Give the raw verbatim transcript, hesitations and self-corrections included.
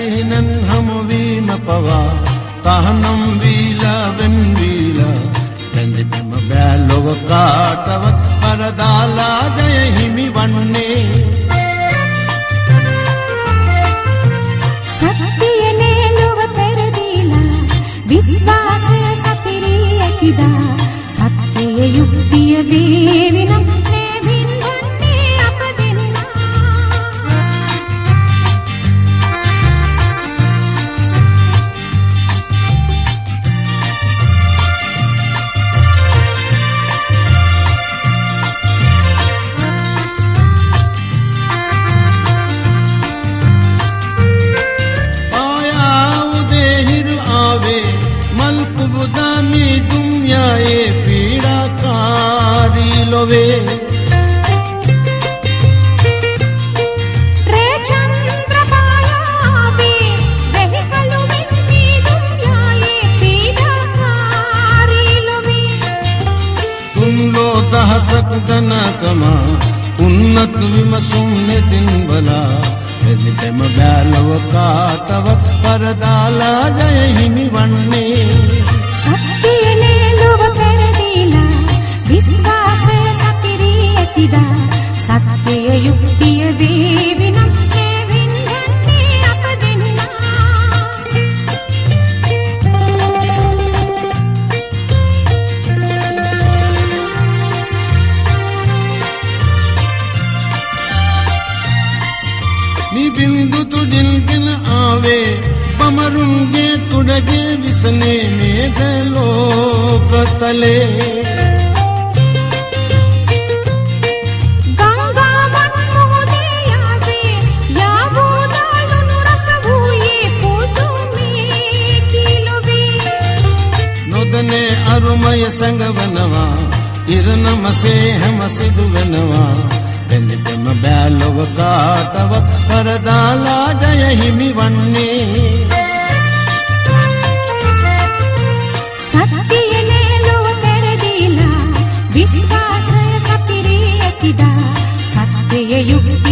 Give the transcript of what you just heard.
සිහිනෙන් හමුවීම පවා තහනම් වීලා වෙන් වීලා බැඳෙන්න බෑ ලොව කාටවත් පරදාලා ජය හිමි වන්නේ සත්‍යනේ ලොව පෙරදීලා විශ්වාසය සපිරී ඇතිදා සත්‍ය යුක්තිය වේවි නම් सकदनकमा उन्नत विमसुम नितिन बला वेदितम बैलव कातवत परदाला जय हिमि वन्ने सत्यने लोभ पेरदीला विश्वासය सपिरी ඇතිදා सत्य युक्तिय වේවි නම් හේවින්වන්නේ අප දෙන්නා बिंदु तुझिन आवे पमरुंगे तुड़गे विसने में लोक तले गंगा वन मोदे आवे या बोदालुनु रस भूये पुतु में किलोबे नोदने अरुमय संगवनवा इरनमसे हम सिदुवनवा බැඳෙන්න බෑ ලොව කාටවත් පරදාලා ජය හිමි වන්නේ සත්‍යනේ ලොව පෙරදීලා විශ්වාසය සපිරී ඇතිදා සත්‍ය යුක්තිය